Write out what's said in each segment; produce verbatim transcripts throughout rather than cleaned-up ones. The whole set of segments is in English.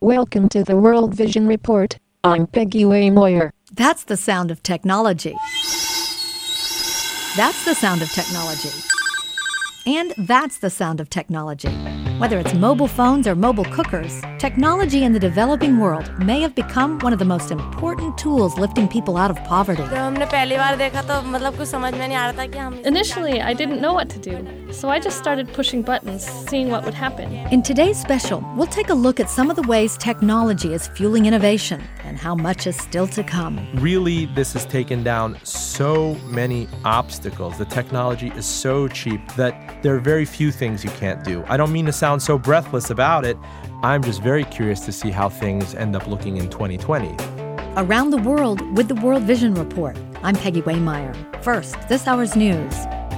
Welcome to the World Vision Report. I'm Peggy Waymoyer. That's the sound of technology. That's the sound of technology. And that's the sound of technology. Whether it's mobile phones or mobile cookers, technology in the developing world may have become one of the most important tools lifting people out of poverty. Initially, I didn't know what to do, so I just started pushing buttons, seeing what would happen. In today's special, we'll take a look at some of the ways technology is fueling innovation and how much is still to come. Really, this has taken down so many obstacles. The technology is so cheap that there are very few things you can't do. I don't mean to sound so breathless about it. I'm just very curious to see how things end up looking in twenty twenty. Around the world with the World Vision Report. I'm Peggy Waymeyer. First, this hour's news.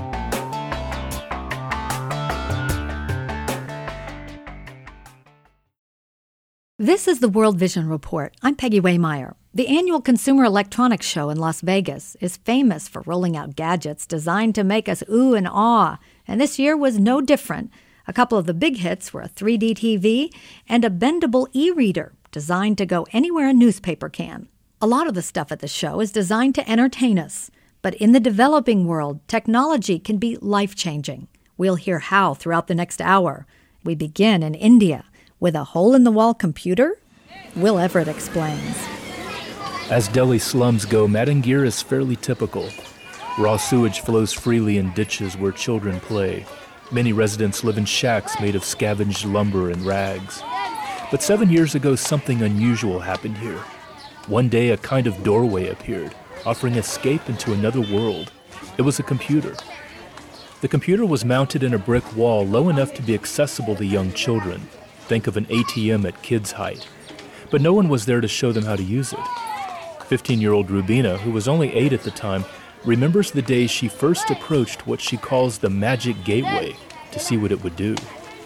This is the World Vision Report. I'm Peggy Waymeyer. The annual Consumer Electronics Show in Las Vegas is famous for rolling out gadgets designed to make us ooh and ah, and this year was no different. A couple of the big hits were a three D T V and a bendable e-reader designed to go anywhere a newspaper can. A lot of the stuff at the show is designed to entertain us, but in the developing world, technology can be life-changing. We'll hear how throughout the next hour. We begin in India with a hole-in-the-wall computer. Will Everett explains. As Delhi slums go, Madangir is fairly typical. Raw sewage flows freely in ditches where children play. Many residents live in shacks made of scavenged lumber and rags. But seven years ago, something unusual happened here. One day, a kind of doorway appeared, offering escape into another world. It was a computer. The computer was mounted in a brick wall low enough to be accessible to young children. Think of an A T M at kids' height. But no one was there to show them how to use it. fifteen-year-old Rubina, who was only eight at the time, remembers the day she first approached what she calls the magic gateway to see what it would do.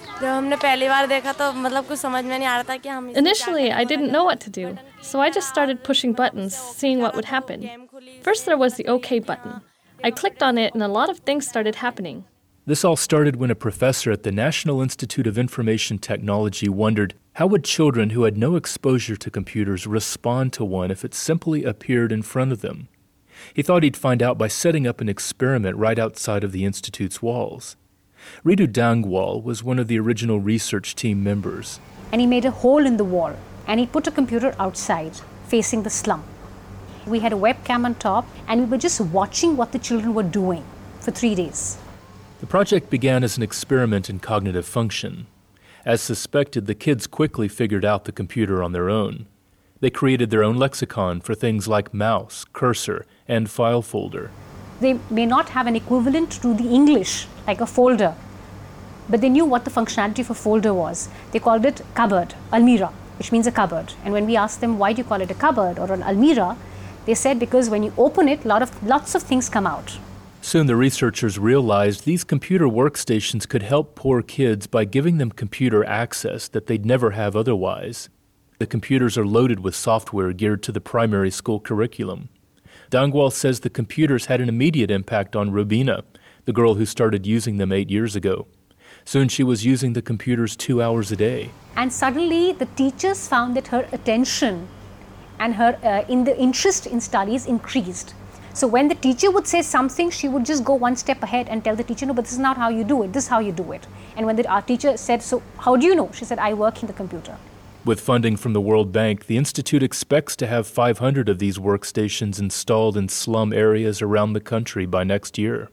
Initially, I didn't know what to do, so I just started pushing buttons, seeing what would happen. First, there was the OK button. I clicked on it, and a lot of things started happening. This all started when a professor at the National Institute of Information Technology wondered how would children who had no exposure to computers respond to one if it simply appeared in front of them. He thought he'd find out by setting up an experiment right outside of the Institute's walls. Ritu Dangwal was one of the original research team members. And he made a hole in the wall, and he put a computer outside, facing the slum. We had a webcam on top, and we were just watching what the children were doing for three days. The project began as an experiment in cognitive function. As suspected, the kids quickly figured out the computer on their own. They created their own lexicon for things like mouse, cursor, and file folder. They may not have an equivalent to the English, like a folder, but they knew what the functionality of a folder was. They called it cupboard, almirah, which means a cupboard. And when we asked them, why do you call it a cupboard or an almirah, they said because when you open it, lot of, lots of things come out. Soon the researchers realized these computer workstations could help poor kids by giving them computer access that they'd never have otherwise. The computers are loaded with software geared to the primary school curriculum. Dangwal says the computers had an immediate impact on Rubina, the girl who started using them eight years ago. Soon she was using the computers two hours a day. And suddenly the teachers found that her attention and her uh, in the interest in studies increased. So when the teacher would say something, she would just go one step ahead and tell the teacher, no, but this is not how you do it, this is how you do it. And when the, our teacher said, so how do you know? She said, I work in the computer. With funding from the World Bank, the Institute expects to have five hundred of these workstations installed in slum areas around the country by next year.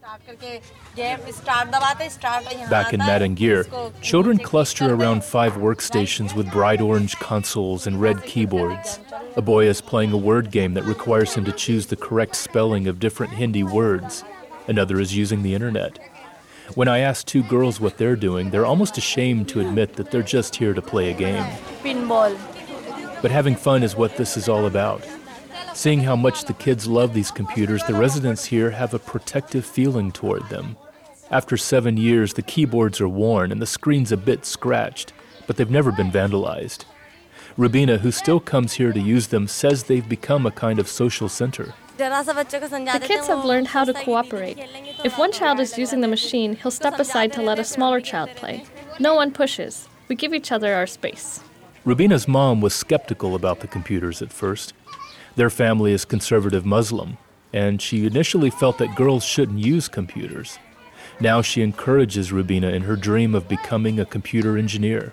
Back in Madangir, children cluster around five workstations with bright orange consoles and red keyboards. A boy is playing a word game that requires him to choose the correct spelling of different Hindi words. Another is using the internet. When I ask two girls what they're doing, they're almost ashamed to admit that they're just here to play a game. Pinball. But having fun is what this is all about. Seeing how much the kids love these computers, the residents here have a protective feeling toward them. After seven years, the keyboards are worn and the screen's a bit scratched, but they've never been vandalized. Rubina, who still comes here to use them, says they've become a kind of social center. The kids have learned how to cooperate. If one child is using the machine, he'll step aside to let a smaller child play. No one pushes. We give each other our space. Rubina's mom was skeptical about the computers at first. Their family is conservative Muslim, and she initially felt that girls shouldn't use computers. Now she encourages Rubina in her dream of becoming a computer engineer.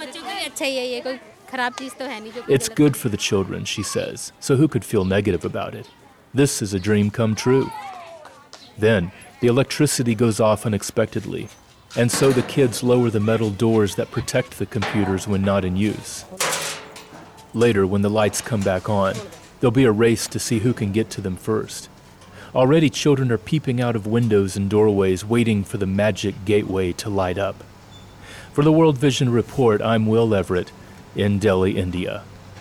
It's good for the children, she says, so who could feel negative about it? This is a dream come true. Then, the electricity goes off unexpectedly, and so the kids lower the metal doors that protect the computers when not in use. Later, when the lights come back on, there'll be a race to see who can get to them first. Already children are peeping out of windows and doorways waiting for the magic gateway to light up. For the World Vision Report, I'm Will Everett in Delhi, India.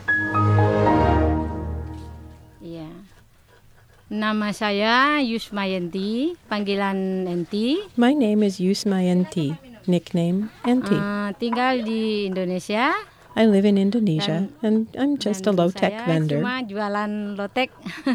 Ya. Nama saya Yusmayanti, panggilan Enti. My name is Yusmayanti, nickname Enti. Uh, tinggal di Indonesia. I live in Indonesia, and I'm just a low-tech vendor. Cuma jualan low-tech.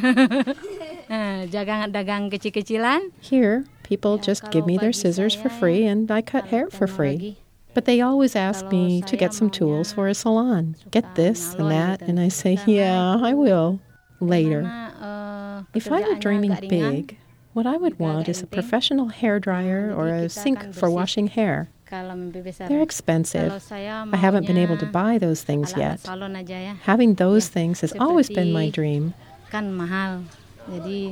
Dagang kecil-kecilan. Here, people just give me their scissors for free, and I cut hair for free. But they always ask me to get some tools for a salon. Get this and that, and I say, yeah, I will, later. If I were dreaming big, what I would want is a professional hairdryer or a sink for washing hair. They're expensive. I haven't been able to buy those things yet. Having those things has always been my dream. Kan mahal. Jadi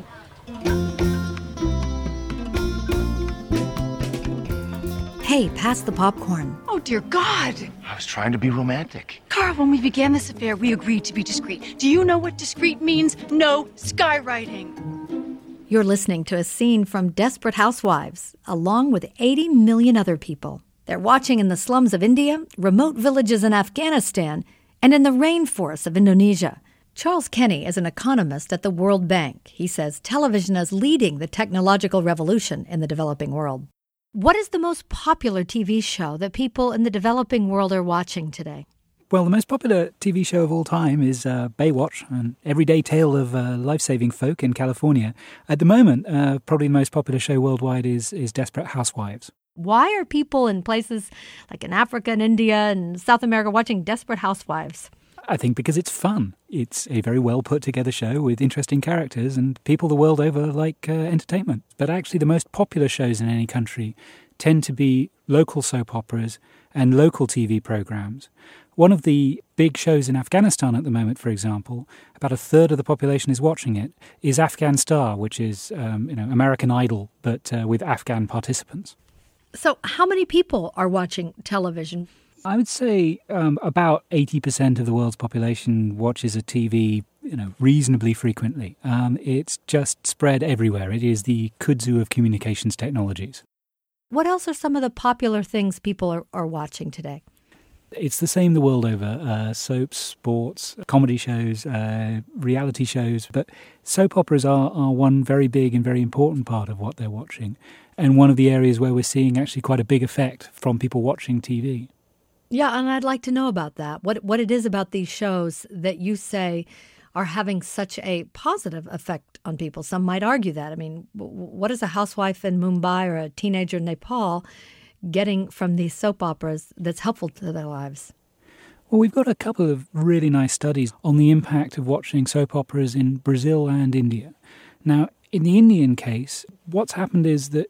Hey, pass the popcorn. Oh, dear God. I was trying to be romantic. Carl, when we began this affair, we agreed to be discreet. Do you know what discreet means? No skywriting. You're listening to a scene from Desperate Housewives, along with eighty million other people. They're watching in the slums of India, remote villages in Afghanistan, and in the rainforests of Indonesia. Charles Kenny is an economist at the World Bank. He says television is leading the technological revolution in the developing world. What is the most popular T V show that people in the developing world are watching today? Well, the most popular T V show of all time is uh, Baywatch, an everyday tale of uh, life-saving folk in California. At the moment, uh, probably the most popular show worldwide is, is Desperate Housewives. Why are people in places like in Africa and India and South America watching Desperate Housewives? I think because it's fun. It's a very well put together show with interesting characters, and people the world over like uh, entertainment. But actually the most popular shows in any country tend to be local soap operas and local T V programs. One of the big shows in Afghanistan at the moment, for example, about a third of the population is watching it, is Afghan Star, which is um, you know American Idol, but uh, with Afghan participants. So how many people are watching television? I would say um, about eighty percent of the world's population watches a T V, you know, reasonably frequently. Um, it's just spread everywhere. It is the kudzu of communications technologies. What else are some of the popular things people are, are watching today? It's the same the world over. Uh, soaps, sports, comedy shows, uh, reality shows. But soap operas are, are one very big and very important part of what they're watching. And one of the areas where we're seeing actually quite a big effect from people watching T V. Yeah, and I'd like to know about that. What what it is about these shows that you say are having such a positive effect on people. Some might argue that. I mean, what is a housewife in Mumbai or a teenager in Nepal getting from these soap operas that's helpful to their lives? Well, we've got a couple of really nice studies on the impact of watching soap operas in Brazil and India. Now, in the Indian case, what's happened is that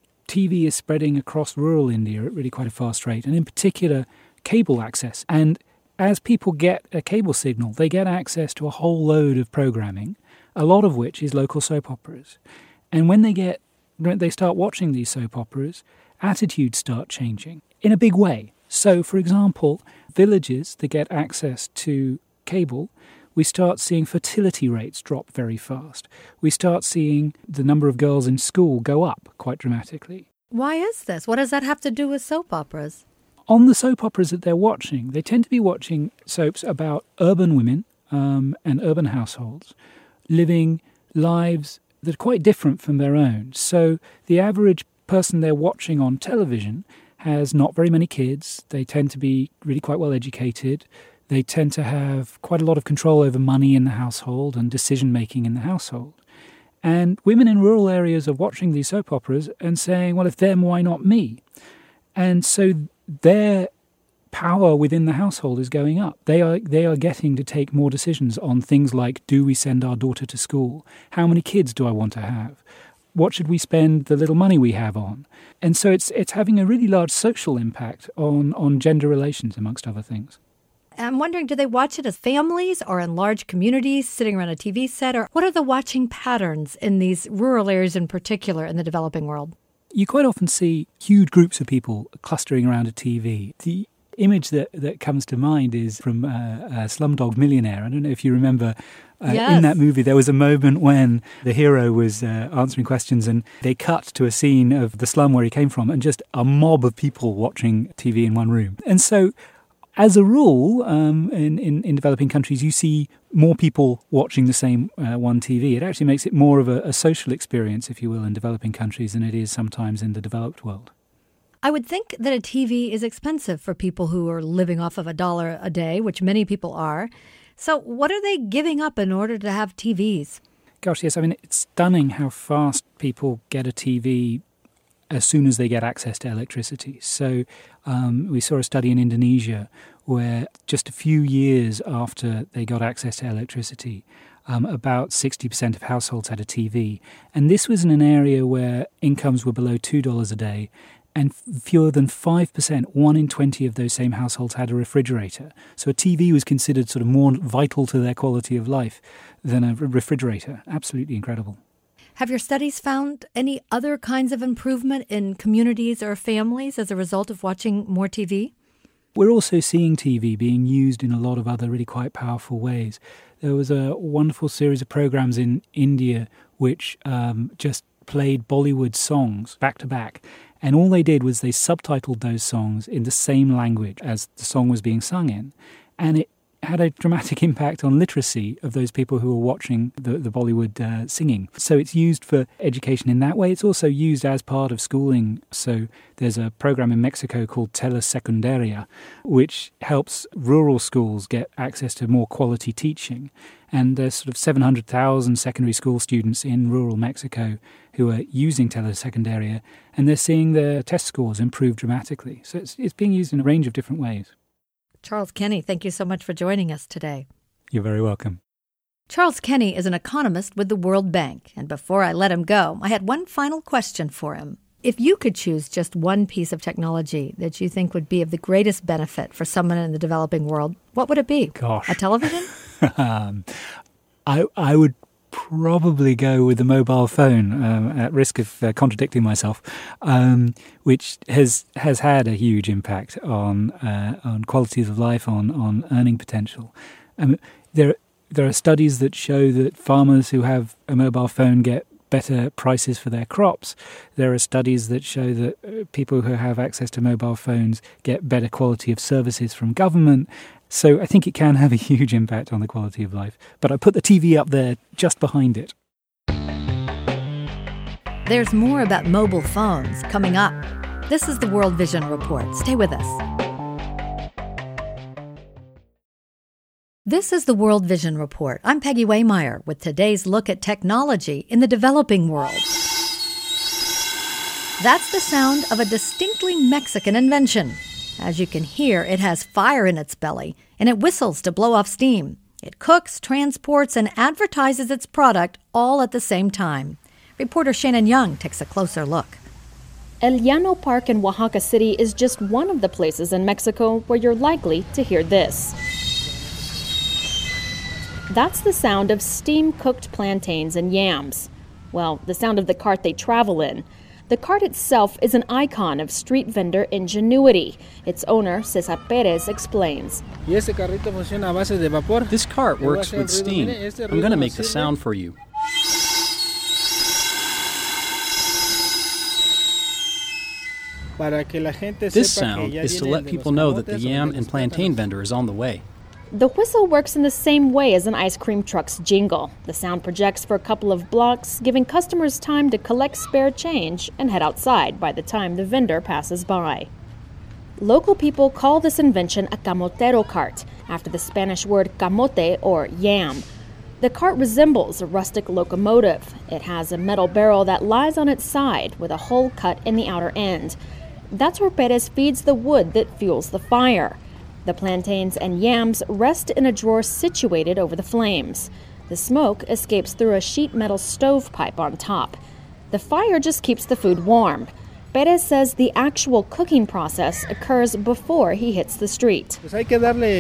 T V is spreading across rural India at really quite a fast rate, and in particular, cable access. And as people get a cable signal, they get access to a whole load of programming, a lot of which is local soap operas. And when they get, when they start watching these soap operas, attitudes start changing in a big way. So, for example, villages that get access to cable, we start seeing fertility rates drop very fast. We start seeing the number of girls in school go up quite dramatically. Why is this? What does that have to do with soap operas? On the soap operas that they're watching, they tend to be watching soaps about urban women um, and urban households living lives that are quite different from their own. So the average person they're watching on television has not very many kids. They tend to be really quite well educated. They tend to have quite a lot of control over money in the household and decision-making in the household. And women in rural areas are watching these soap operas and saying, well, if them, why not me? And so their power within the household is going up. They are they are getting to take more decisions on things like, do we send our daughter to school? How many kids do I want to have? What should we spend the little money we have on? And so it's it's having a really large social impact on, on gender relations, amongst other things. I'm wondering, do they watch it as families or in large communities sitting around a T V set? Or what are the watching patterns in these rural areas in particular in the developing world? You quite often see huge groups of people clustering around a T V. The image that, that comes to mind is from uh, uh, Slumdog Millionaire. I don't know if you remember, uh, yes. in that movie there was a moment when the hero was uh, answering questions and they cut to a scene of the slum where he came from and just a mob of people watching T V in one room. And so, as a rule, um, in, in, in developing countries, you see more people watching the same uh, one T V. It actually makes it more of a, a social experience, if you will, in developing countries than it is sometimes in the developed world. I would think that a T V is expensive for people who are living off of a dollar a day, which many people are. So what are they giving up in order to have T Vs? Gosh, yes. I mean, it's stunning how fast people get a T V as soon as they get access to electricity. So um, we saw a study in Indonesia where just a few years after they got access to electricity, um, about sixty percent of households had a T V. And this was in an area where incomes were below two dollars a day, and fewer than five percent, one in twenty of those same households had a refrigerator. So a T V was considered sort of more vital to their quality of life than a refrigerator. Absolutely incredible. Have your studies found any other kinds of improvement in communities or families as a result of watching more T V? We're also seeing T V being used in a lot of other really quite powerful ways. There was a wonderful series of programs in India which um, just played Bollywood songs back to back. And all they did was they subtitled those songs in the same language as the song was being sung in. And it had a dramatic impact on literacy of those people who were watching the, the Bollywood uh, singing. So it's used for education in that way. It's also used as part of schooling. So there's a program in Mexico called Telesecundaria, which helps rural schools get access to more quality teaching. And there's sort of seven hundred thousand secondary school students in rural Mexico who are using Telesecundaria, and they're seeing their test scores improve dramatically. So it's, it's being used in a range of different ways. Charles Kenny, thank you so much for joining us today. You're very welcome. Charles Kenny is an economist with the World Bank, and before I let him go, I had one final question for him. If you could choose just one piece of technology that you think would be of the greatest benefit for someone in the developing world, what would it be? Gosh. A television? um, I I would probably go with the mobile phone, um, at risk of uh, contradicting myself, um, which has has had a huge impact on uh, on qualities of life, on on earning potential. Um, there there are studies that show that farmers who have a mobile phone get better prices for their crops. There are studies that show that uh, people who have access to mobile phones get better quality of services from government. So I think it can have a huge impact on the quality of life. But I put the T V up there just behind it. There's more about mobile phones coming up. This is the World Vision Report. Stay with us. This is the World Vision Report. I'm Peggy Waymeyer with today's look at technology in the developing world. That's the sound of a distinctly Mexican invention. As you can hear, it has fire in its belly, and it whistles to blow off steam. It cooks, transports, and advertises its product all at the same time. Reporter Shannon Young takes a closer look. El Llano Park in Oaxaca City is just one of the places in Mexico where you're likely to hear this. That's the sound of steam-cooked plantains and yams. Well, the sound of the cart they travel in. The cart itself is an icon of street vendor ingenuity. Its owner, Cesar Perez, explains. This cart works with steam. I'm going to make the sound for you. This sound is to let people know that the yam and plantain vendor is on the way. The whistle works in the same way as an ice cream truck's jingle. The sound projects for a couple of blocks, giving customers time to collect spare change and head outside by the time the vendor passes by. Local people call this invention a camotero cart, after the Spanish word camote, or yam. The cart resembles a rustic locomotive. It has a metal barrel that lies on its side with a hole cut in the outer end. That's where Perez feeds the wood that fuels the fire. The plantains and yams rest in a drawer situated over the flames. The smoke escapes through a sheet metal stovepipe on top. The fire just keeps the food warm. Perez says the actual cooking process occurs before he hits the street. You have to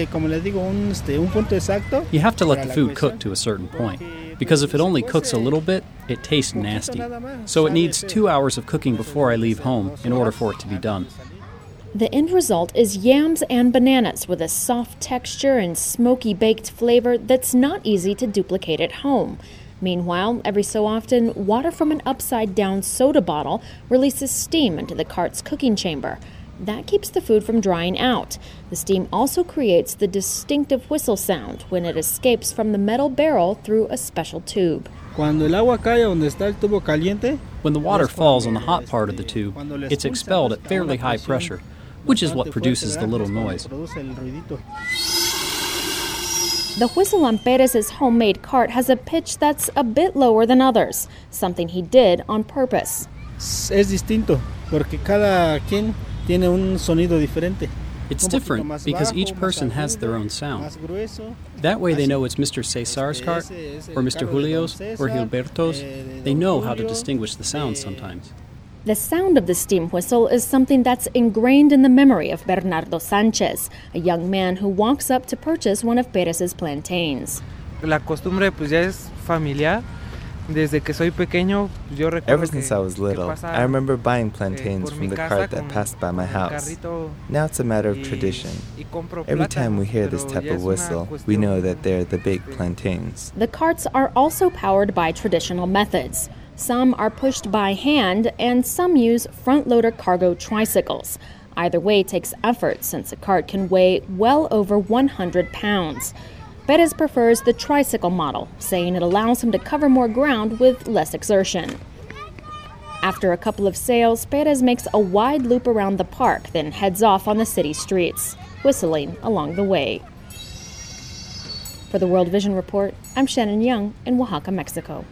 let the food cook to a certain point, because if it only cooks a little bit, it tastes nasty. So it needs two hours of cooking before I leave home in order for it to be done. The end result is yams and bananas with a soft texture and smoky baked flavor that's not easy to duplicate at home. Meanwhile, every so often, water from an upside-down soda bottle releases steam into the cart's cooking chamber. That keeps the food from drying out. The steam also creates the distinctive whistle sound when it escapes from the metal barrel through a special tube. When the water falls on the hot part of the tube, it's expelled at fairly high pressure, which is what produces the little noise. The whistle on Perez's homemade cart has a pitch that's a bit lower than others, something he did on purpose. Es distinto, porque cada quien tiene un sonido diferente. It's different because each person has their own sound. That way they know it's Mister Cesar's cart, or Mister Julio's, or Gilberto's. They know how to distinguish the sounds sometimes. The sound of the steam whistle is something that's ingrained in the memory of Bernardo Sanchez, a young man who walks up to purchase one of Perez's plantains. La costumbre pues ya es familiar. Desde que soy pequeño, yo recuerdo Ever since I was little, I remember buying plantains from the cart that passed by my house. Now it's a matter of tradition. Every time we hear this type of whistle, we know that they're the baked plantains. The carts are also powered by traditional methods. Some are pushed by hand, and some use front-loader cargo tricycles. Either way takes effort, since a cart can weigh well over one hundred pounds. Perez prefers the tricycle model, saying it allows him to cover more ground with less exertion. After a couple of sales, Perez makes a wide loop around the park, then heads off on the city streets, whistling along the way. For the World Vision Report, I'm Shannon Young in Oaxaca, Mexico.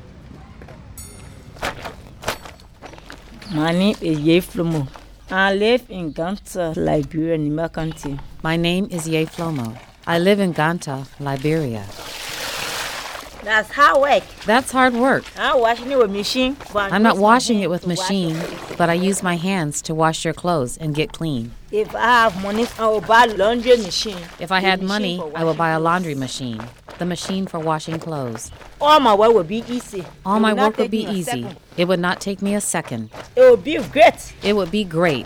My name is Ye Flomo. I live in Ganta, Liberia, Nima County. My name is Ye Flomo. I live in Ganta, Liberia. That's hard work. That's hard work. I'm washing it with machine. I'm not washing it with machine, but I use my hands to wash your clothes and get clean. If I have money, I will buy a laundry machine. If I had money, I will buy a laundry machine, the machine for washing clothes. All my work would be easy. All my work would be easy. It would not take me a second. It would be great. It would be great.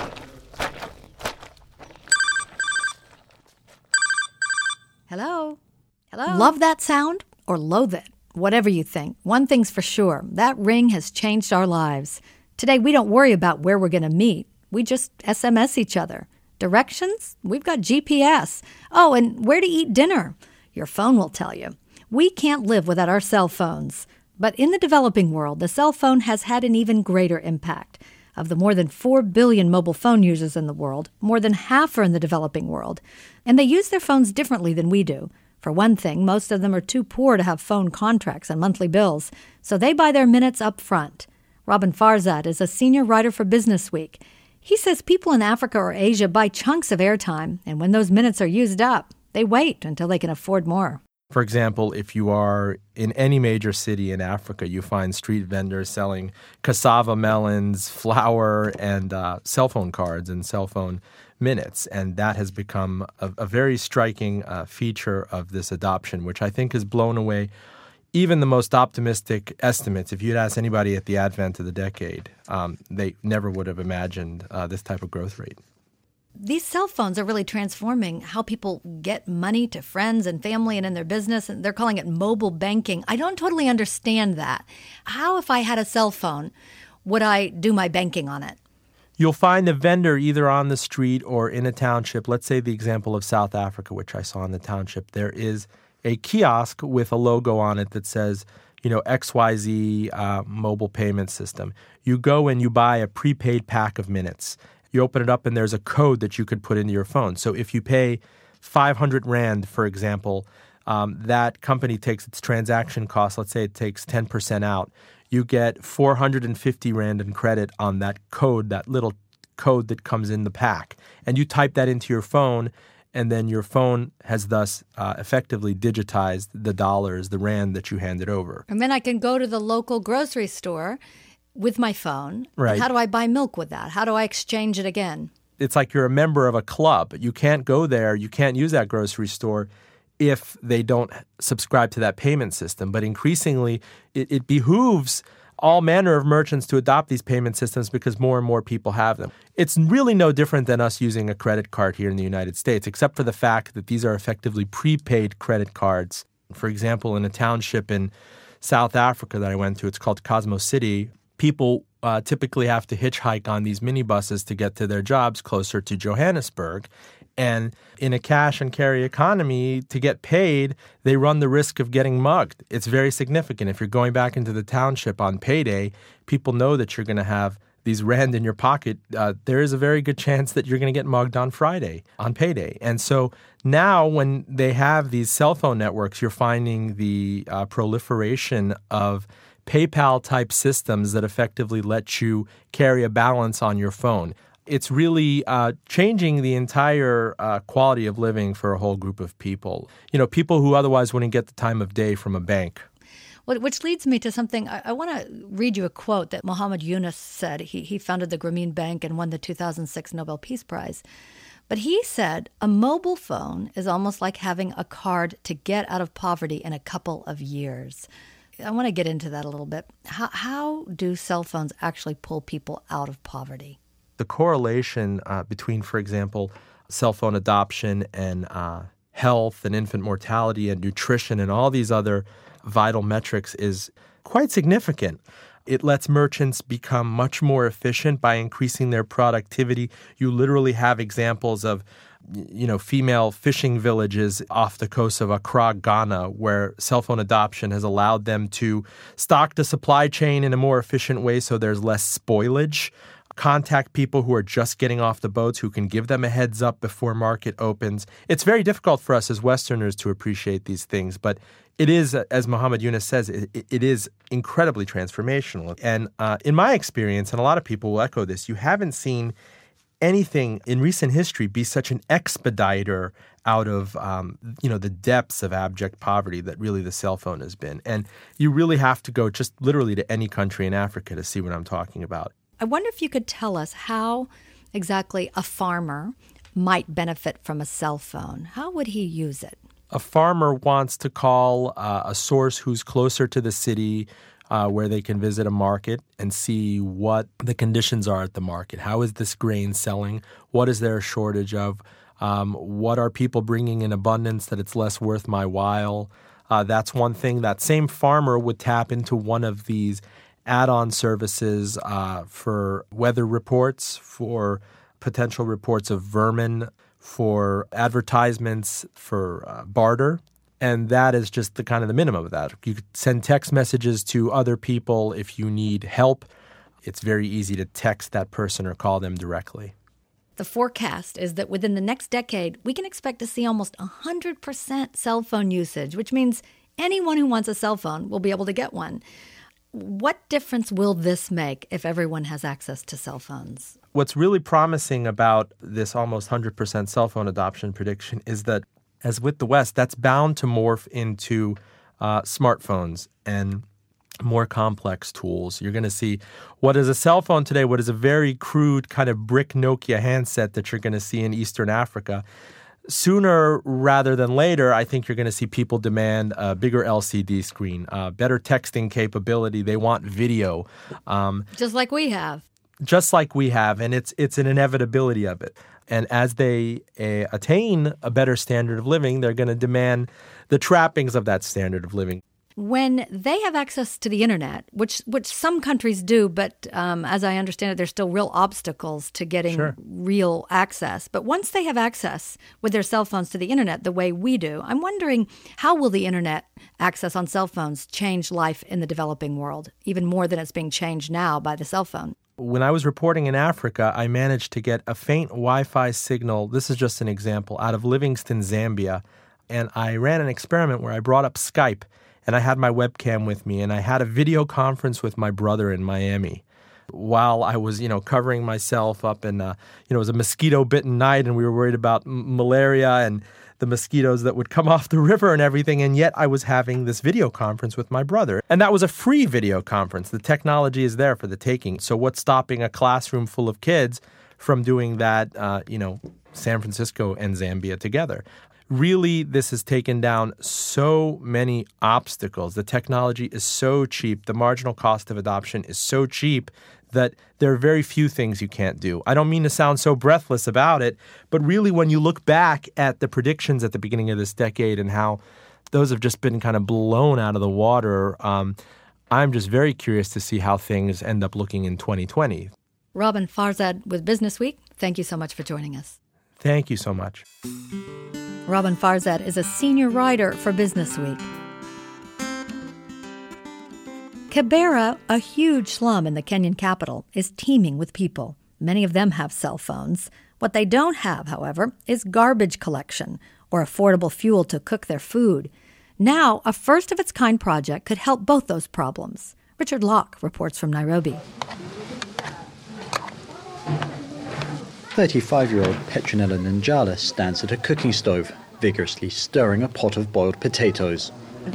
Hello? Hello? Love that sound or loathe it? Whatever you think. One thing's for sure. That ring has changed our lives. Today, we don't worry about where we're going to meet. We just S M S each other. Directions? We've got G P S. Oh, and where to eat dinner? Your phone will tell you. We can't live without our cell phones. But in the developing world, the cell phone has had an even greater impact. Of the more than four billion mobile phone users in the world, more than half are in the developing world. And they use their phones differently than we do. For one thing, most of them are too poor to have phone contracts and monthly bills, so they buy their minutes up front. Robin Farzad is a senior writer for Business Week. He says people in Africa or Asia buy chunks of airtime, and when those minutes are used up, they wait until they can afford more. For example, if you are in any major city in Africa, you find street vendors selling cassava melons, flour, and uh, cell phone cards and cell phone minutes. And that has become a, a very striking uh, feature of this adoption, which I think has blown away even the most optimistic estimates. If you'd asked anybody at the advent of the decade, um, they never would have imagined uh, this type of growth rate. These cell phones are really transforming how people get money to friends and family and in their business, and they're calling it mobile banking. I don't totally understand that. How, if I had a cell phone, would I do my banking on it? You'll find a vendor either on the street or in a township. Let's say the example of South Africa, which I saw in the township. There is a kiosk with a logo on it that says, you know, X Y Z uh, mobile payment system. You go and you buy a prepaid pack of minutes. You open it up and there's a code that you could put into your phone. So if you pay five hundred rand, for example, um, that company takes its transaction cost. Let's say it takes ten percent out. You get four hundred fifty rand in credit on that code, that little code that comes in the pack. And you type that into your phone and then your phone has thus uh, effectively digitized the dollars, the rand that you handed over. And then I can go to the local grocery store with my phone. Right. And how do I buy milk with that? How do I exchange it again? It's like you're a member of a club. You can't go there, you can't use that grocery store if they don't subscribe to that payment system. But increasingly, it, it behooves all manner of merchants to adopt these payment systems because more and more people have them. It's really no different than us using a credit card here in the United States, except for the fact that these are effectively prepaid credit cards. For example, in a township in South Africa that I went to, it's called Cosmo City, people uh, typically have to hitchhike on these minibuses to get to their jobs closer to Johannesburg. And in a cash and carry economy, to get paid, they run the risk of getting mugged. It's very significant. If you're going back into the township on payday, people know that you're going to have these rand in your pocket. Uh, there is a very good chance that you're going to get mugged on Friday, on payday. And so now when they have these cell phone networks, you're finding the uh, proliferation of PayPal-type systems that effectively let you carry a balance on your phone. It's really uh, changing the entire uh, quality of living for a whole group of people. You know, people who otherwise wouldn't get the time of day from a bank. Well, which leads me to something. I, I want to read you a quote that Muhammad Yunus said. He, he founded the Grameen Bank and won the two thousand six Nobel Peace Prize. But he said, a mobile phone is almost like having a card to get out of poverty in a couple of years. I want to get into that a little bit. How, how do cell phones actually pull people out of poverty? The correlation uh, between, for example, cell phone adoption and uh, health and infant mortality and nutrition and all these other vital metrics is quite significant. It lets merchants become much more efficient by increasing their productivity. You literally have examples of, you know, female fishing villages off the coast of Accra, Ghana, where cell phone adoption has allowed them to stock the supply chain in a more efficient way so there's less spoilage. Contact people who are just getting off the boats, who can give them a heads up before market opens. It's very difficult for us as Westerners to appreciate these things, but it is, as Muhammad Yunus says, it, it is incredibly transformational. And uh, in my experience, and a lot of people will echo this, you haven't seen anything in recent history be such an expediter out of um, you know the depths of abject poverty that really the cell phone has been. And you really have to go just literally to any country in Africa to see what I'm talking about. I wonder if you could tell us how exactly a farmer might benefit from a cell phone. How would he use it? A farmer wants to call uh, a source who's closer to the city uh, where they can visit a market and see what the conditions are at the market. How is this grain selling? What is there a shortage of? Um, what are people bringing in abundance that it's less worth my while? Uh, that's one thing. That same farmer would tap into one of these add-on services uh, for weather reports, for potential reports of vermin, for advertisements, for uh, barter. And that is just the kind of the minimum of that. You could send text messages to other people if you need help. It's very easy to text that person or call them directly. The forecast is that within the next decade, we can expect to see almost one hundred percent cell phone usage, which means anyone who wants a cell phone will be able to get one. What difference will this make if everyone has access to cell phones? What's really promising about this almost one hundred percent cell phone adoption prediction is that, as with the West, that's bound to morph into uh, smartphones and more complex tools. You're going to see what is a cell phone today, what is a very crude kind of brick Nokia handset that you're going to see in Eastern Africa. Sooner rather than later, I think you're going to see people demand a bigger L C D screen, uh, better texting capability. They want video. Um, just like we have. Just like we have. And it's it's an inevitability of it. And as they uh, attain a better standard of living, they're going to demand the trappings of that standard of living. When they have access to the internet, which which some countries do, but um, as I understand it, there's still real obstacles to getting Sure. real access. But once they have access with their cell phones to the internet the way we do, I'm wondering, how will the internet access on cell phones change life in the developing world, even more than it's being changed now by the cell phone? When I was reporting in Africa, I managed to get a faint Wi-Fi signal, this is just an example, out of Livingstone, Zambia. And I ran an experiment where I brought up Skype, and I had my webcam with me, and I had a video conference with my brother in Miami. while I was, you know, covering myself up in, uh, you know, it was a mosquito-bitten night and we were worried about m- malaria and the mosquitoes that would come off the river and everything, and yet I was having this video conference with my brother. And that was a free video conference. The technology is there for the taking. So what's stopping a classroom full of kids from doing that, uh, you know, San Francisco and Zambia together? Really, this has taken down so many obstacles. The technology is so cheap. The marginal cost of adoption is so cheap that there are very few things you can't do. I don't mean to sound so breathless about it, but really when you look back at the predictions at the beginning of this decade and how those have just been kind of blown out of the water, um, I'm just very curious to see how things end up looking in twenty twenty. Robin Farzad with Business Week, thank you so much for joining us. Thank you so much. Robin Farzad is a senior writer for Business Week. Kibera, a huge slum in the Kenyan capital, is teeming with people. Many of them have cell phones. What they don't have, however, is garbage collection or affordable fuel to cook their food. Now, a first-of-its-kind project could help both those problems. Richard Locke reports from Nairobi. thirty-five-year-old Petronella Nanjala stands at a cooking stove, vigorously stirring a pot of boiled potatoes.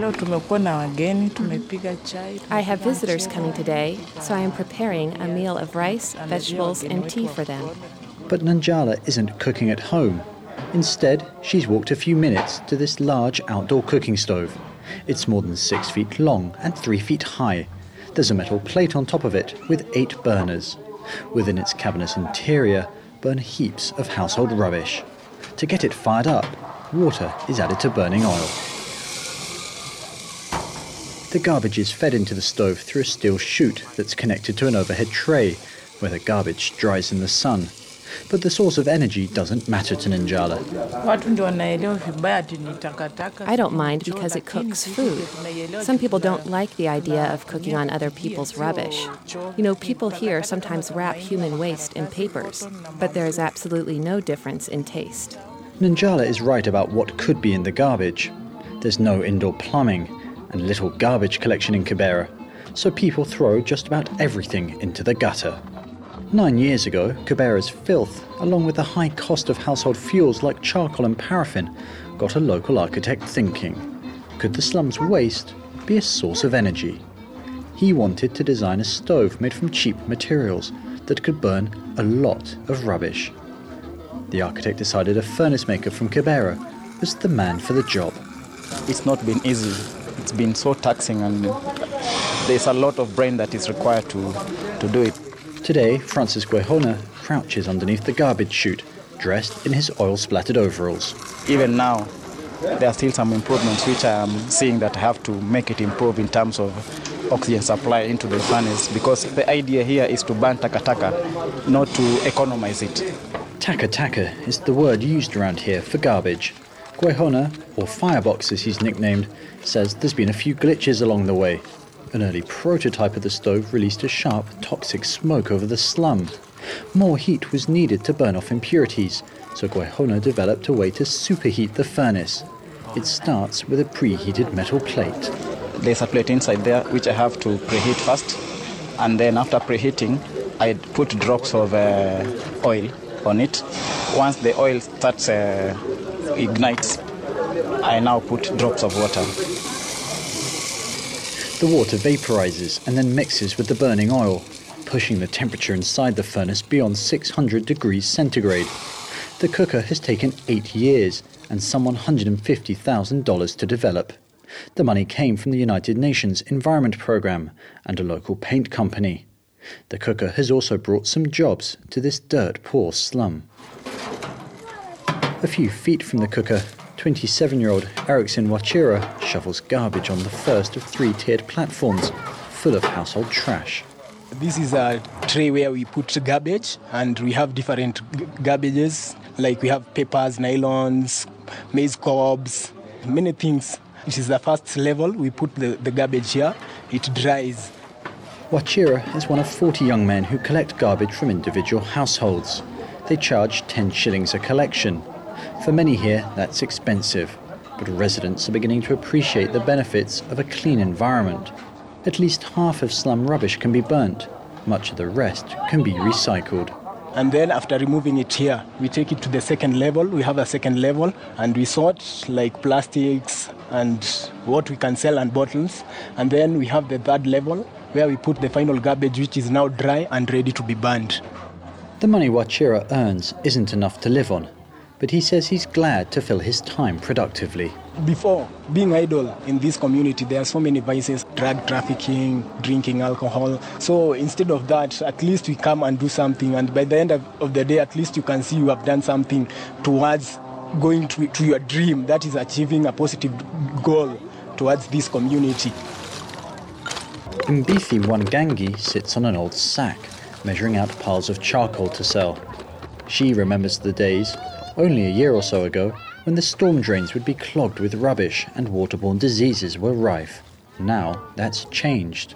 I have visitors coming today, so I am preparing a meal of rice, vegetables, and tea for them. But Nanjala isn't cooking at home. Instead, she's walked a few minutes to this large outdoor cooking stove. It's more than six feet long and three feet high. There's a metal plate on top of it with eight burners. Within its cavernous interior burn heaps of household rubbish. To get it fired up, water is added to burning oil. The garbage is fed into the stove through a steel chute that's connected to an overhead tray, where the garbage dries in the sun. But the source of energy doesn't matter to Nanjala. I don't mind because it cooks food. Some people don't like the idea of cooking on other people's rubbish. You know, people here sometimes wrap human waste in papers, but there is absolutely no difference in taste. Nanjala is right about what could be in the garbage. There's no indoor plumbing and little garbage collection in Kibera, so people throw just about everything into the gutter. Nine years ago, Kibera's filth, along with the high cost of household fuels like charcoal and paraffin, got a local architect thinking. Could the slum's waste be a source of energy? He wanted to design a stove made from cheap materials that could burn a lot of rubbish. The architect decided a furnace maker from Kibera was the man for the job. It's not been easy. It's been so taxing, and there's a lot of brain that is required to, to do it. Today, Francis Gwehona crouches underneath the garbage chute, dressed in his oil-splattered overalls. Even now, there are still some improvements which I am seeing that I have to make it improve in terms of oxygen supply into the furnace, because the idea here is to burn taka-taka, not to economize it. Taka-taka is the word used around here for garbage. Gwehona, or Firebox as he's nicknamed, says there's been a few glitches along the way. An early prototype of the stove released a sharp, toxic smoke over the slum. More heat was needed to burn off impurities, so Gwehona developed a way to superheat the furnace. It starts with a preheated metal plate. There's a plate inside there which I have to preheat first, and then after preheating, I put drops of uh, oil on it. Once the oil starts uh, ignites, I now put drops of water. The water vaporizes and then mixes with the burning oil, pushing the temperature inside the furnace beyond six hundred degrees centigrade. The cooker has taken eight years and some one hundred fifty thousand dollars to develop. The money came from the United Nations Environment Programme and a local paint company. The cooker has also brought some jobs to this dirt-poor slum. A few feet from the cooker, twenty-seven-year-old Erickson Wachira shovels garbage on the first of three tiered platforms full of household trash. This is a tray where we put garbage, and we have different g- garbages, like we have papers, nylons, maize cobs, many things. This is the first level. We put the, the garbage here. It dries. Wachira is one of forty young men who collect garbage from individual households. They charge ten shillings a collection. For many here, that's expensive, but residents are beginning to appreciate the benefits of a clean environment. At least half of slum rubbish can be burnt, Much of the rest can be recycled. And then after removing it here, we take it to the second level. We have a second level and we sort like plastics and what we can sell and bottles. And then we have the third level where we put the final garbage, which is now dry and ready to be burned. The money Wachira earns isn't enough to live on, but he says he's glad to fill his time productively. Before, being idle in this community, there are so many vices, drug trafficking, drinking alcohol. So instead of that, at least we come and do something. And by the end of, of the day, at least you can see you have done something towards going to, to your dream. That is achieving a positive goal towards this community. Mbithi Wangangi sits on an old sack, measuring out piles of charcoal to sell. She remembers the days, only a year or so ago, when the storm drains would be clogged with rubbish and waterborne diseases were rife. Now that's changed.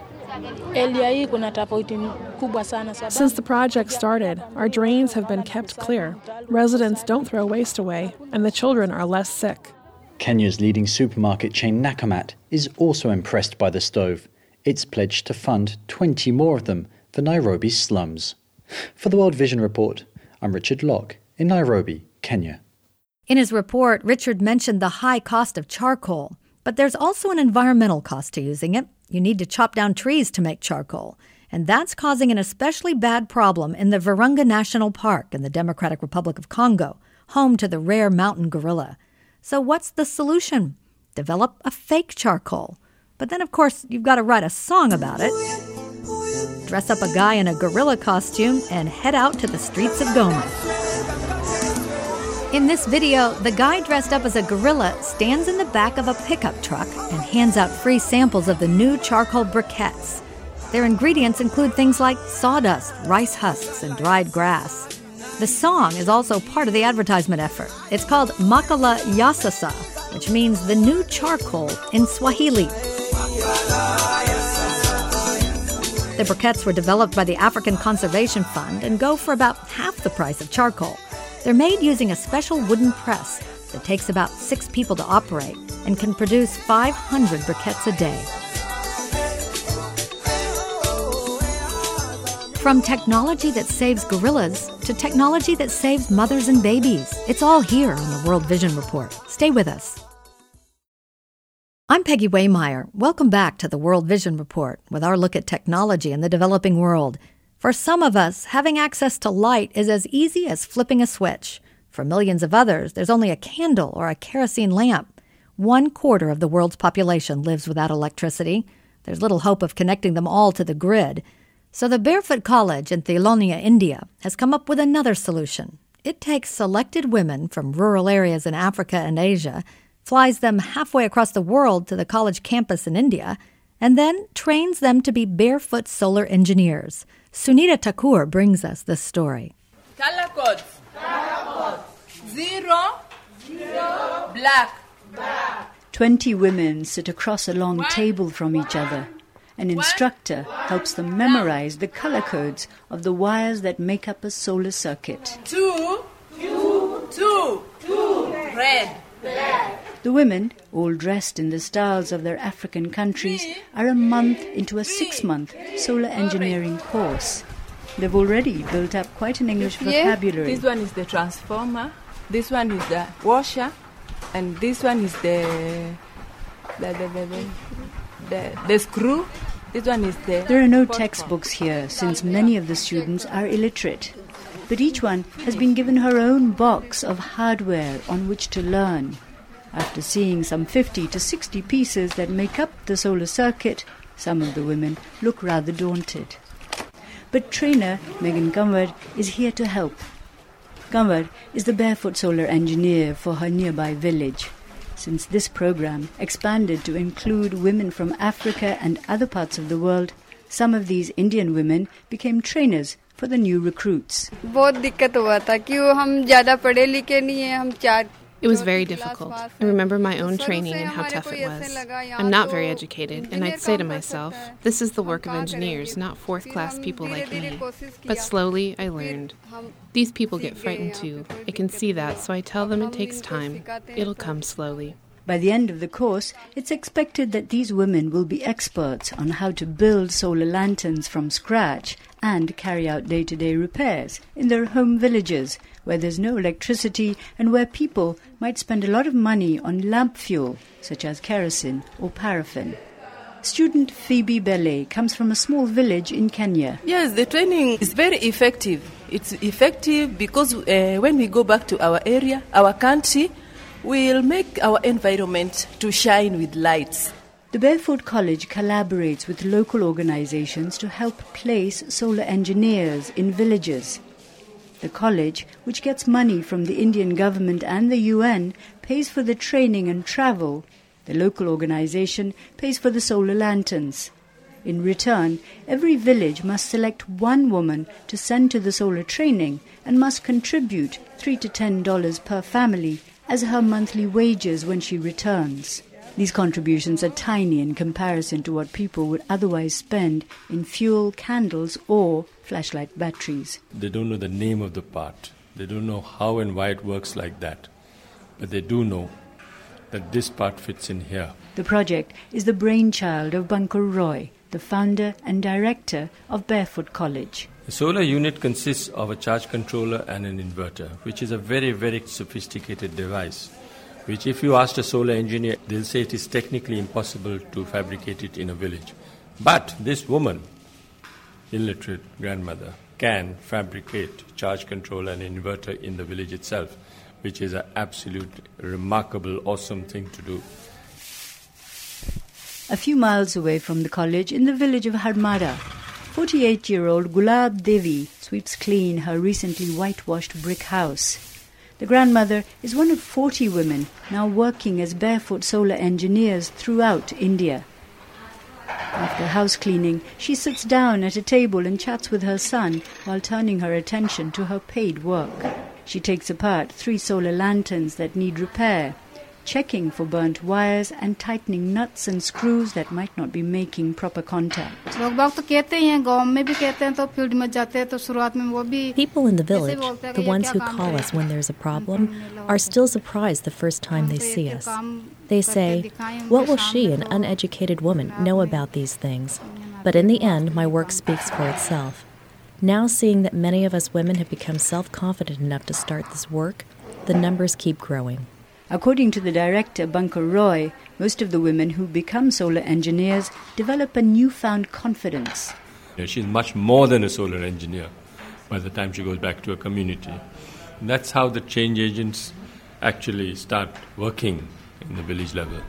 Since the project started, our drains have been kept clear. Residents don't throw waste away, and the children are less sick. Kenya's leading supermarket chain Nakumatt is also impressed by the stove. It's pledged to fund twenty more of them for Nairobi's slums. For the World Vision Report, I'm Richard Locke in Nairobi, Kenya. In his report, Richard mentioned the high cost of charcoal, but there's also an environmental cost to using it. You need to chop down trees to make charcoal, and that's causing an especially bad problem in the Virunga National Park in the Democratic Republic of Congo, home to the rare mountain gorilla. So what's the solution? Develop a fake charcoal. But then, of course, you've got to write a song about it. Dress up a guy in a gorilla costume and head out to the streets of Goma. In this video, the guy dressed up as a gorilla stands in the back of a pickup truck and hands out free samples of the new charcoal briquettes. Their ingredients include things like sawdust, rice husks, and dried grass. The song is also part of the advertisement effort. It's called Makala Yasasa, which means the new charcoal in Swahili. The briquettes were developed by the African Conservation Fund and go for about half the price of charcoal. They're made using a special wooden press that takes about six people to operate and can produce five hundred briquettes a day. From technology that saves gorillas to technology that saves mothers and babies, it's all here on the World Vision Report. Stay with us. I'm Peggy Waymeyer. Welcome back to the World Vision Report with our look at technology in the developing world. For some of us, having access to light is as easy as flipping a switch. For millions of others, there's only a candle or a kerosene lamp. One quarter of the world's population lives without electricity. There's little hope of connecting them all to the grid. So the Barefoot College in Thilonia, India, has come up with another solution. It takes selected women from rural areas in Africa and Asia, flies them halfway across the world to the college campus in India, and then trains them to be barefoot solar engineers. Sunita Thakur brings us this story. Color codes. Color codes. Zero. Zero. Black. Black. Twenty women sit across a long table from each other. An instructor helps them memorize the color codes of the wires that make up a solar circuit. Two. Two. Two. Two. Red. Black. The women, all dressed in the styles of their African countries, are a month into a six-month solar engineering course. They've already built up quite an English vocabulary. This one is the transformer, this one is the washer, and this one is the the the, the, the, the, the screw. This one is the... There are no textbooks here, since many of the students are illiterate. But each one has been given her own box of hardware on which to learn. After seeing some fifty to sixty pieces that make up the solar circuit, some of the women look rather daunted. But trainer Megan Gunward is here to help. Gunward is the barefoot solar engineer for her nearby village. Since this program expanded to include women from Africa and other parts of the world, some of these Indian women became trainers for the new recruits. It was very difficult. I remember my own training and how tough it was. I'm not very educated, and I'd say to myself, this is the work of engineers, not fourth-class people like me. But slowly, I learned. These people get frightened too. I can see that, so I tell them it takes time. It'll come slowly. By the end of the course, it's expected that these women will be experts on how to build solar lanterns from scratch and carry out day-to-day repairs in their home villages where there's no electricity and where people might spend a lot of money on lamp fuel, such as kerosene or paraffin. Student Phoebe Bele comes from a small village in Kenya. Yes, the training is very effective. It's effective because uh, when we go back to our area, our country, we'll make our environment to shine with lights. The Barefoot College collaborates with local organizations to help place solar engineers in villages. The college, which gets money from the Indian government and the U N, pays for the training and travel. The local organization pays for the solar lanterns. In return, every village must select one woman to send to the solar training and must contribute three to ten dollars per family as her monthly wages when she returns. These contributions are tiny in comparison to what people would otherwise spend in fuel, candles or flashlight batteries. They don't know the name of the part. They don't know how and why it works like that. But they do know that this part fits in here. The project is the brainchild of Bankar Roy, the founder and director of Barefoot College. The solar unit consists of a charge controller and an inverter, which is a very, very sophisticated device, which if you ask a solar engineer, they'll say it is technically impossible to fabricate it in a village. But this woman, illiterate grandmother, can fabricate charge controller and inverter in the village itself, which is an absolute remarkable, awesome thing to do. A few miles away from the college, in the village of Harmara, forty-eight-year-old Gulab Devi sweeps clean her recently whitewashed brick house. The grandmother is one of forty women now working as barefoot solar engineers throughout India. After house cleaning, she sits down at a table and chats with her son while turning her attention to her paid work. She takes apart three solar lanterns that need repair, checking for burnt wires and tightening nuts and screws that might not be making proper contact. People in the village, the ones who call us when there's a problem, are still surprised the first time they see us. They say, "What will she, an uneducated woman, know about these things?" But in the end, my work speaks for itself. Now seeing that many of us women have become self-confident enough to start this work, the numbers keep growing. According to the director, Bankar Roy, most of the women who become solar engineers develop a newfound confidence. She's much more than a solar engineer by the time she goes back to her community. And that's how the change agents actually start working in the village level.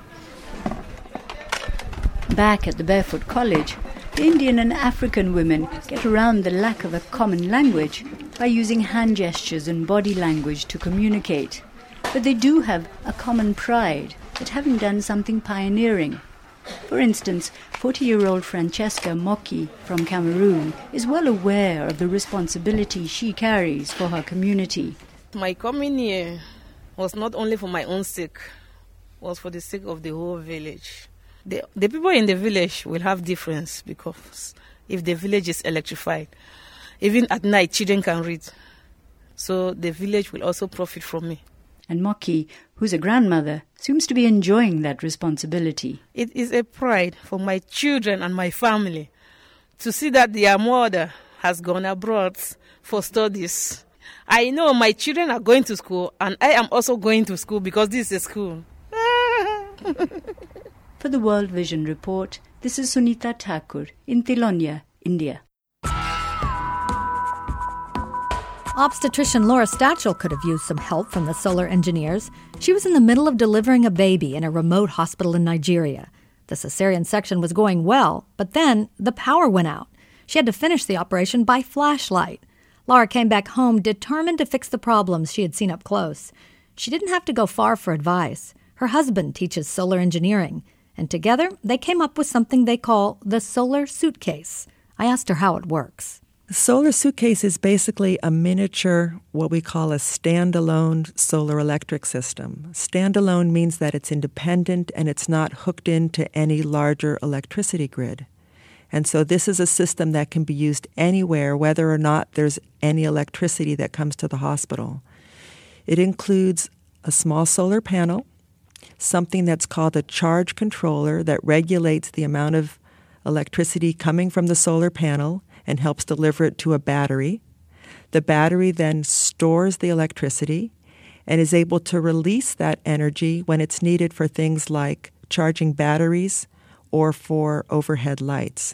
Back at the Barefoot College, the Indian and African women get around the lack of a common language by using hand gestures and body language to communicate. But they do have a common pride at having done something pioneering. For instance, forty-year-old Francesca Moki from Cameroon is well aware of the responsibility she carries for her community. My coming here was not only for my own sake, was for the sake of the whole village. The, the people in the village will have difference because if the village is electrified, even at night children can read. So the village will also profit from me. And Moki, who's a grandmother, seems to be enjoying that responsibility. It is a pride for my children and my family to see that their mother has gone abroad for studies. I know my children are going to school and I am also going to school because this is a school. For the World Vision Report, this is Sunita Thakur in Tilonia, India. Obstetrician Laura Stachel could have used some help from the solar engineers. She was in the middle of delivering a baby in a remote hospital in Nigeria. The cesarean section was going well, but then the power went out. She had to finish the operation by flashlight. Laura came back home determined to fix the problems she had seen up close. She didn't have to go far for advice. Her husband teaches solar engineering, and together they came up with something they call the solar suitcase. I asked her how it works. The solar suitcase is basically a miniature, what we call a standalone solar electric system. Standalone means that it's independent and it's not hooked into any larger electricity grid. And so this is a system that can be used anywhere, whether or not there's any electricity that comes to the hospital. It includes a small solar panel, something that's called a charge controller that regulates the amount of electricity coming from the solar panel and helps deliver it to a battery. The battery then stores the electricity and is able to release that energy when it's needed for things like charging batteries or for overhead lights.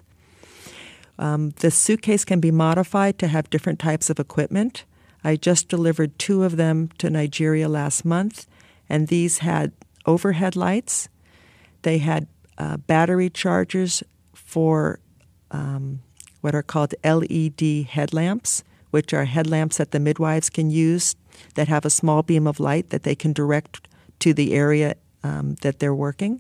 Um, the suitcase can be modified to have different types of equipment. I just delivered two of them to Nigeria last month, and these had overhead lights. They had uh, battery chargers for um, what are called L E D headlamps, which are headlamps that the midwives can use that have a small beam of light that they can direct to the area um, that they're working.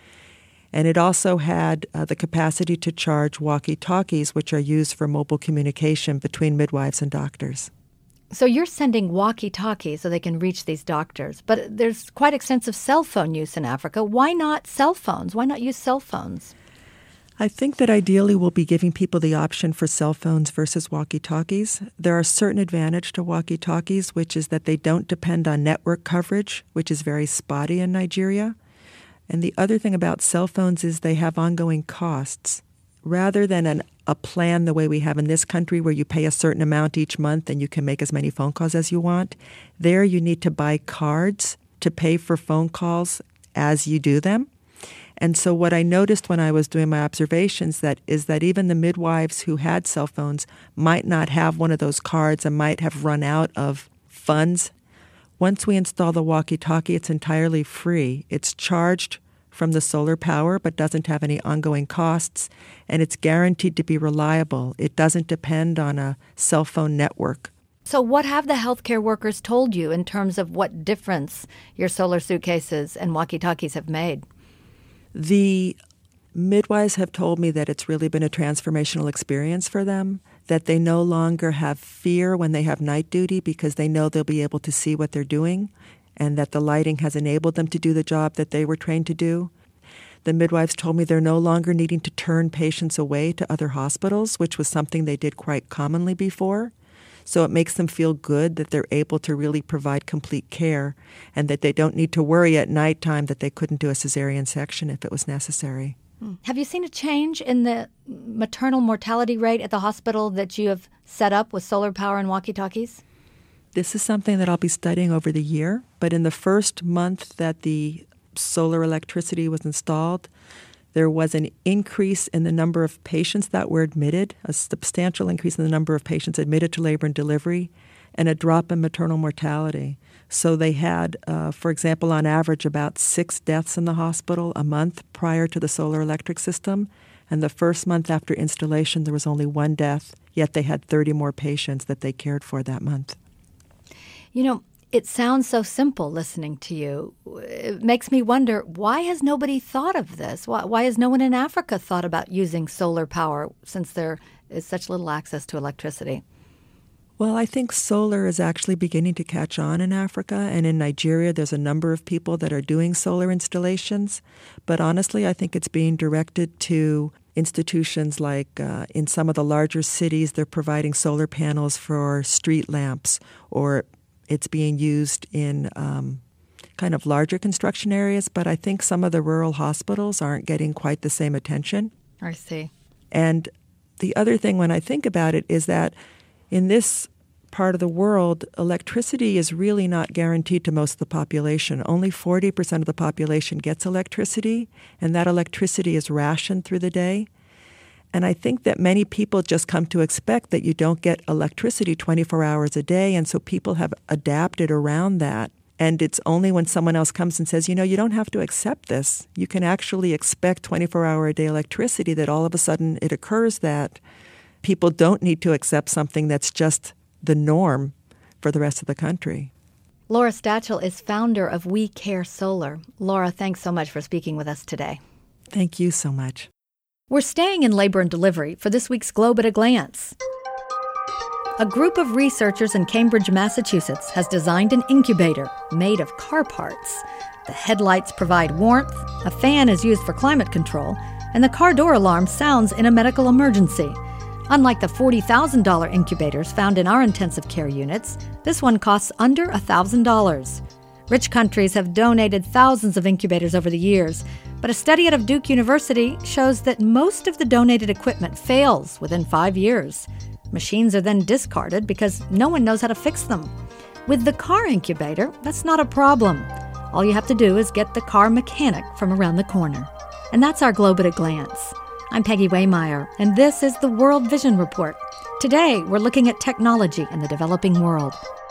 And it also had uh, the capacity to charge walkie-talkies, which are used for mobile communication between midwives and doctors. So you're sending walkie-talkies so they can reach these doctors. But there's quite extensive cell phone use in Africa. Why not cell phones? Why not use cell phones? I think that ideally we'll be giving people the option for cell phones versus walkie-talkies. There are certain advantages to walkie-talkies, which is that they don't depend on network coverage, which is very spotty in Nigeria. And the other thing about cell phones is they have ongoing costs. Rather than an, a plan the way we have in this country where you pay a certain amount each month and you can make as many phone calls as you want, there you need to buy cards to pay for phone calls as you do them. And so what I noticed when I was doing my observations that is that even the midwives who had cell phones might not have one of those cards and might have run out of funds. Once we install the walkie-talkie, it's entirely free. It's charged from the solar power but doesn't have any ongoing costs, and it's guaranteed to be reliable. It doesn't depend on a cell phone network. So what have the healthcare workers told you in terms of what difference your solar suitcases and walkie-talkies have made? The midwives have told me that it's really been a transformational experience for them, that they no longer have fear when they have night duty because they know they'll be able to see what they're doing, and that the lighting has enabled them to do the job that they were trained to do. The midwives told me they're no longer needing to turn patients away to other hospitals, which was something they did quite commonly before. So it makes them feel good that they're able to really provide complete care and that they don't need to worry at nighttime that they couldn't do a cesarean section if it was necessary. Have you seen a change in the maternal mortality rate at the hospital that you have set up with solar power and walkie-talkies? This is something that I'll be studying over the year, but in the first month that the solar electricity was installed, there was an increase in the number of patients that were admitted, a substantial increase in the number of patients admitted to labor and delivery, and a drop in maternal mortality. So they had, uh, for example, on average, about six deaths in the hospital a month prior to the solar electric system. And the first month after installation, there was only one death, yet they had thirty more patients that they cared for that month. You know, it sounds so simple listening to you. It makes me wonder, why has nobody thought of this? Why, why has no one in Africa thought about using solar power since there is such little access to electricity? Well, I think solar is actually beginning to catch on in Africa, and in Nigeria there's a number of people that are doing solar installations. But honestly, I think it's being directed to institutions like uh, in some of the larger cities, they're providing solar panels for street lamps, or it's being used in um, kind of larger construction areas, but I think some of the rural hospitals aren't getting quite the same attention. I see. And the other thing when I think about it is that in this part of the world, electricity is really not guaranteed to most of the population. Only forty percent of the population gets electricity, and that electricity is rationed through the day. And I think that many people just come to expect that you don't get electricity twenty-four hours a day, and so people have adapted around that. And it's only when someone else comes and says, you know, you don't have to accept this. You can actually expect twenty-four hour a day electricity, that all of a sudden it occurs that people don't need to accept something that's just the norm for the rest of the country. Laura Stachel is founder of We Care Solar. Laura, thanks so much for speaking with us today. Thank you so much. We're staying in labor and delivery for this week's Globe at a Glance. A group of researchers in Cambridge, Massachusetts has designed an incubator made of car parts. The headlights provide warmth, a fan is used for climate control, and the car door alarm sounds in a medical emergency. Unlike the forty thousand dollars incubators found in our intensive care units, this one costs under one thousand dollars. Rich countries have donated thousands of incubators over the years, But a study out of Duke University shows that most of the donated equipment fails within five years. Machines are then discarded because no one knows how to fix them. With the car incubator, that's not a problem. All you have to do is get the car mechanic from around the corner. And that's our Globe at a Glance. I'm Peggy Waymeyer, and this is the World Vision Report. Today, we're looking at technology in the developing world.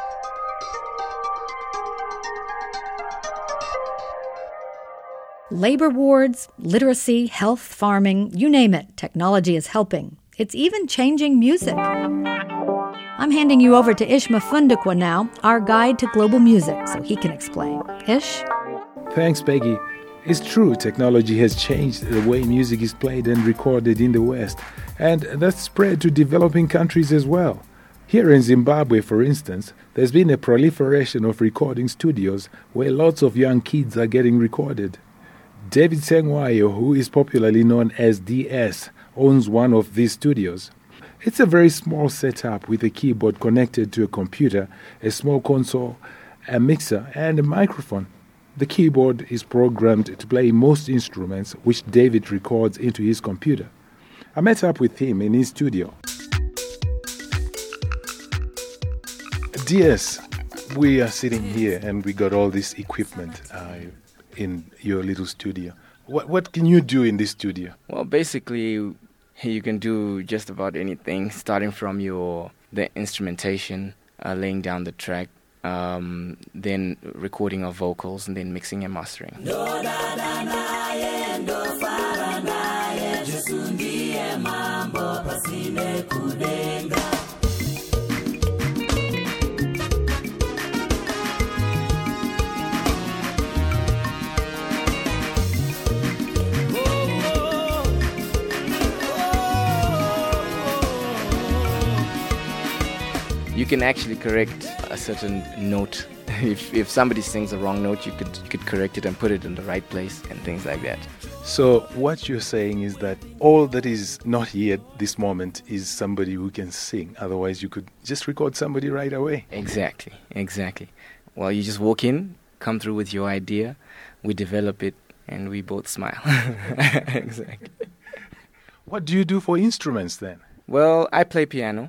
Labor wards, literacy, health, farming, you name it, technology is helping. It's even changing music. I'm handing you over to Ish Mafundukwa now, our guide to global music, so he can explain. Ish? Thanks, Peggy. It's true, technology has changed the way music is played and recorded in the West, and that's spread to developing countries as well. Here in Zimbabwe, for instance, there's been a proliferation of recording studios where lots of young kids are getting recorded. David Sengwayo, who is popularly known as D S, owns one of these studios. It's a very small setup with a keyboard connected to a computer, a small console, a mixer, and a microphone. The keyboard is programmed to play most instruments, which David records into his computer. I met up with him in his studio. D S, we are sitting here and we got all this equipment uh, in your little studio. What what can you do in this studio? Well, basically, you can do just about anything, starting from your the instrumentation, uh, laying down the track, um, then recording of vocals, and then mixing and mastering. You can actually correct a certain note. If if somebody sings a wrong note, you could you could correct it and put it in the right place and things like that. So what you're saying is that all that is not here at this moment is somebody who can sing. Otherwise, you could just record somebody right away. Exactly, exactly. Well, you just walk in, come through with your idea, we develop it, and we both smile. Exactly. What do you do for instruments then? Well, I play piano.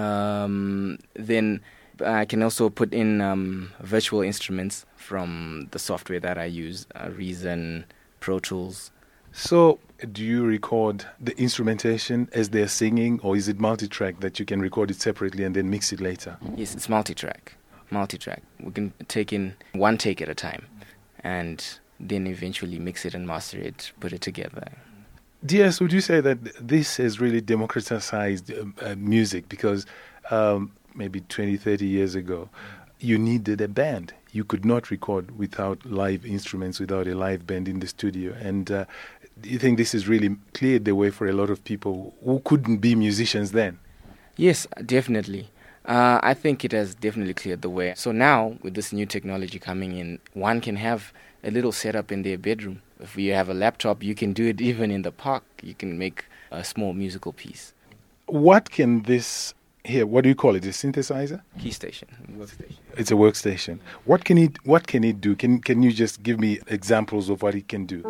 Um, then I can also put in um, virtual instruments from the software that I use, uh, Reason, Pro Tools. So do you record the instrumentation as they're singing, or is it multi-track that you can record it separately and then mix it later? Yes, it's multi-track. Multi-track. We can take in one take at a time and then eventually mix it and master it, put it together. D S, would you say that this has really democratized uh, uh, music? Because um, maybe twenty, thirty years ago, you needed a band. You could not record without live instruments, without a live band in the studio. And uh, do you think this has really cleared the way for a lot of people who couldn't be musicians then? Yes, definitely. Uh, I think it has definitely cleared the way. So now, with this new technology coming in, one can have a little setup in their bedroom. If you have a laptop, you can do it even in the park. You can make a small musical piece. What can this here? What do you call it? A synthesizer? Key station, workstation. It's a workstation. What can it? What can it do? Can Can you just give me examples of what it can do?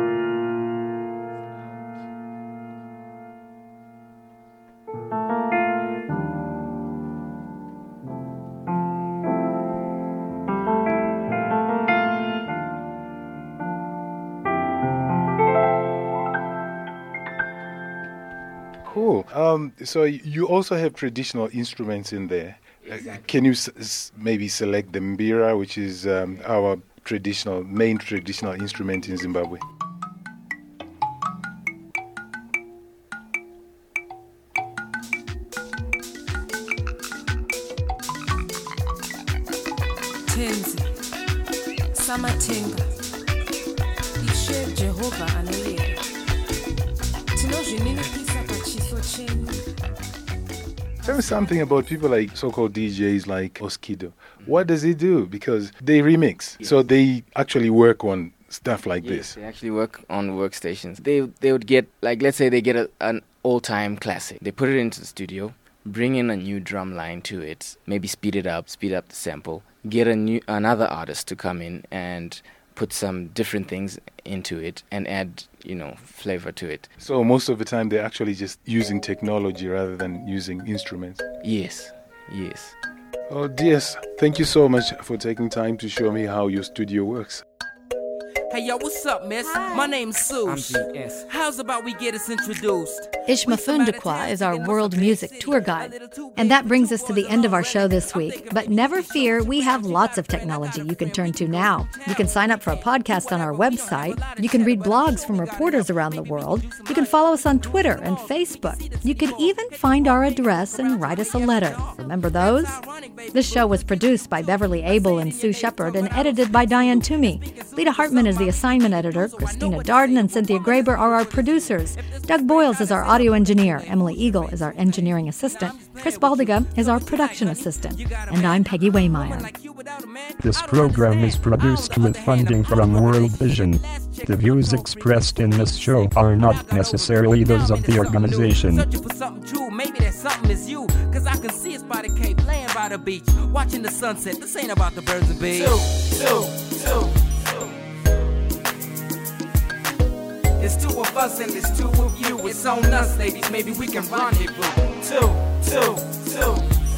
Cool. Um, so you also have traditional instruments in there. Exactly. Uh, can you s- s- maybe select the mbira, which is um, our traditional, main traditional instrument in Zimbabwe? Tenzi, Samatenga, Ishe Jehovah Anelere. Tell me something about people like so-called D Js like Oskido. What does he do? Because they remix, yes. So they actually work on stuff like yes, this. They actually work on workstations. They they would get, like, let's say they get a, an all-time classic. They put it into the studio, bring in a new drum line to it, maybe speed it up, speed up the sample, get a new another artist to come in and put some different things into it and add, you know, flavor to it. So most of the time they're actually just using technology rather than using instruments? Yes, yes. Oh, D S, thank you so much for taking time to show me how your studio works. Hey, yo, what's up, miss? Hi. My name's Sue. I'm G S. How's about we get us introduced? Ishma Fundaqua is our world music tour guide. And that brings us to the end of our show this week. But never fear, we have lots of technology you can turn to now. You can sign up for a podcast on our website. You can read blogs from reporters around the world. You can follow us on Twitter and Facebook. You can even find our address and write us a letter. Remember those? This show was produced by Beverly Abel and Sue Shepard and edited by Diane Toomey. Lita Hartman is the assignment editor. Christina Darden and Cynthia Graber are our producers. Doug Boyles is our audio engineer. Emily Eagle is our engineering assistant. Chris Baldiga is our production assistant. And I'm Peggy Waymeyer. This program is produced with funding from World Vision. The views expressed in this show are not necessarily those of the organization. Maybe that something is you, cause I can see us by the Cape, laying by the beach, watching the sunset. This ain't about the birds and bees. Two, two, two. It's two of us and it's two of you. It's on us, ladies. Maybe we can rendezvous. Two, two, two.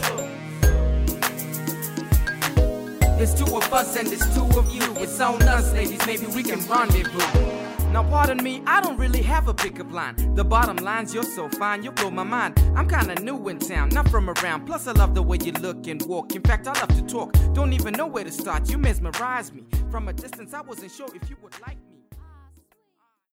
It's two of us and it's two of you. It's on us, ladies. Maybe we can rendezvous. Now pardon me, I don't really have a pickup line. The bottom line's you're so fine, you blow my mind. I'm kinda new in town, not from around. Plus I love the way you look and walk. In fact, I love to talk. Don't even know where to start. You mesmerize me. From a distance, I wasn't sure if you would like me.